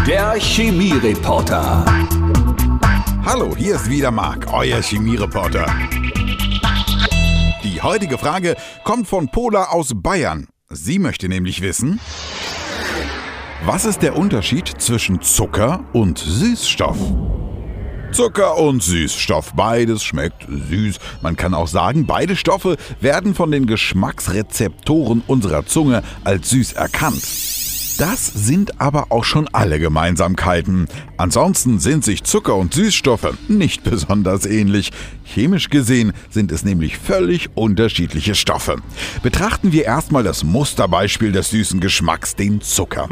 Der Chemiereporter. Hallo, hier ist wieder Marc, euer Chemiereporter. Die heutige Frage kommt von Pola aus Bayern. Sie möchte nämlich wissen: Was ist der Unterschied zwischen Zucker und Süßstoff? Zucker und Süßstoff, beides schmeckt süß. Man kann auch sagen, beide Stoffe werden von den Geschmacksrezeptoren unserer Zunge als süß erkannt. Das sind aber auch schon alle Gemeinsamkeiten. Ansonsten sind sich Zucker und Süßstoffe nicht besonders ähnlich. Chemisch gesehen sind es nämlich völlig unterschiedliche Stoffe. Betrachten wir erstmal das Musterbeispiel des süßen Geschmacks, den Zucker.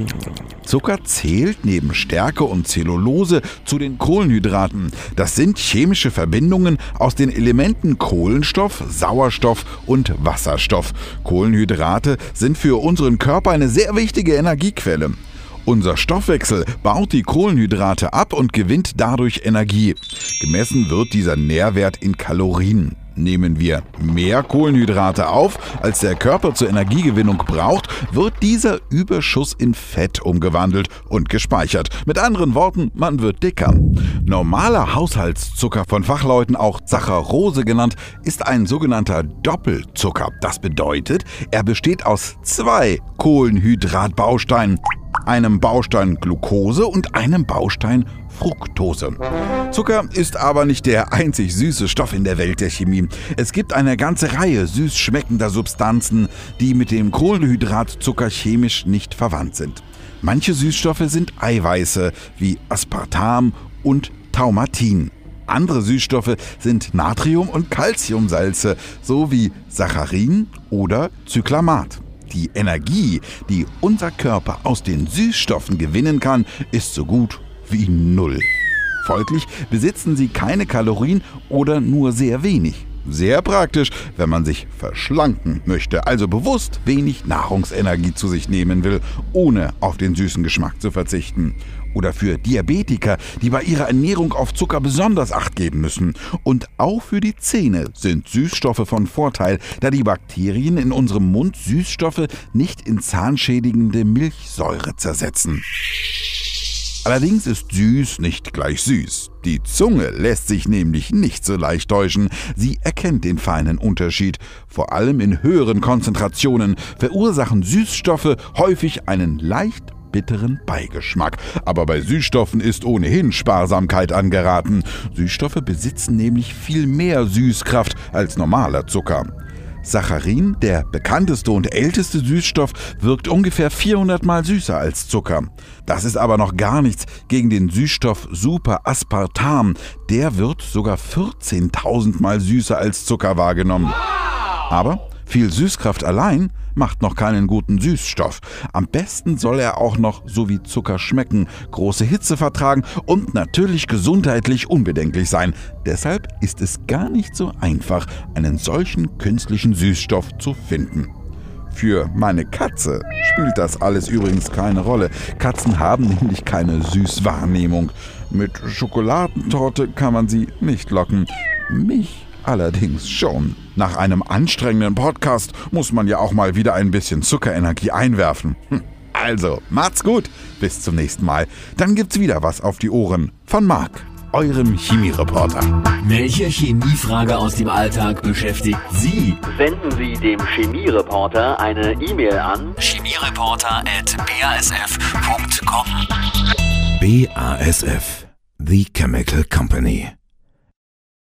Zucker zählt neben Stärke und Zellulose zu den Kohlenhydraten. Das sind chemische Verbindungen aus den Elementen Kohlenstoff, Sauerstoff und Wasserstoff. Kohlenhydrate sind für unseren Körper eine sehr wichtige Energiequelle. Unser Stoffwechsel baut die Kohlenhydrate ab und gewinnt dadurch Energie. Gemessen wird dieser Nährwert in Kalorien. Nehmen wir mehr Kohlenhydrate auf, als der Körper zur Energiegewinnung braucht, wird dieser Überschuss in Fett umgewandelt und gespeichert. Mit anderen Worten, man wird dicker. Normaler Haushaltszucker, von Fachleuten auch Saccharose genannt, ist ein sogenannter Doppelzucker. Das bedeutet, er besteht aus 2 Kohlenhydratbausteinen, einem Baustein Glucose und einem Baustein Fructose. Zucker ist aber nicht der einzig süße Stoff in der Welt der Chemie. Es gibt eine ganze Reihe süß schmeckender Substanzen, die mit dem Kohlenhydratzucker chemisch nicht verwandt sind. Manche Süßstoffe sind Eiweiße wie Aspartam und Taumatin. Andere Süßstoffe sind Natrium- und Calciumsalze sowie Saccharin oder Cyclamat. Die Energie, die unser Körper aus den Süßstoffen gewinnen kann, ist so gut wie null. Folglich besitzen sie keine Kalorien oder nur sehr wenig. Sehr praktisch, wenn man sich verschlanken möchte, also bewusst wenig Nahrungsenergie zu sich nehmen will, ohne auf den süßen Geschmack zu verzichten. Oder für Diabetiker, die bei ihrer Ernährung auf Zucker besonders Acht geben müssen. Und auch für die Zähne sind Süßstoffe von Vorteil, da die Bakterien in unserem Mund Süßstoffe nicht in zahnschädigende Milchsäure zersetzen. Allerdings ist süß nicht gleich süß. Die Zunge lässt sich nämlich nicht so leicht täuschen. Sie erkennt den feinen Unterschied. Vor allem in höheren Konzentrationen verursachen Süßstoffe häufig einen leicht bitteren Beigeschmack. Aber bei Süßstoffen ist ohnehin Sparsamkeit angeraten. Süßstoffe besitzen nämlich viel mehr Süßkraft als normaler Zucker. Saccharin, der bekannteste und älteste Süßstoff, wirkt ungefähr 400 Mal süßer als Zucker. Das ist aber noch gar nichts gegen den Süßstoff Superaspartam. Der wird sogar 14.000 Mal süßer als Zucker wahrgenommen. Aber viel Süßkraft allein macht noch keinen guten Süßstoff. Am besten soll er auch noch so wie Zucker schmecken, große Hitze vertragen und natürlich gesundheitlich unbedenklich sein. Deshalb ist es gar nicht so einfach, einen solchen künstlichen Süßstoff zu finden. Für meine Katze spielt das alles übrigens keine Rolle. Katzen haben nämlich keine Süßwahrnehmung. Mit Schokoladentorte kann man sie nicht locken. Mich allerdings schon. Nach einem anstrengenden Podcast muss man ja auch mal wieder ein bisschen Zuckerenergie einwerfen. Also, macht's gut. Bis zum nächsten Mal. Dann gibt's wieder was auf die Ohren von Marc, eurem Chemiereporter. Welche Chemiefrage aus dem Alltag beschäftigt Sie? Senden Sie dem Chemiereporter eine E-Mail an chemiereporter@basf.com. BASF, The Chemical Company.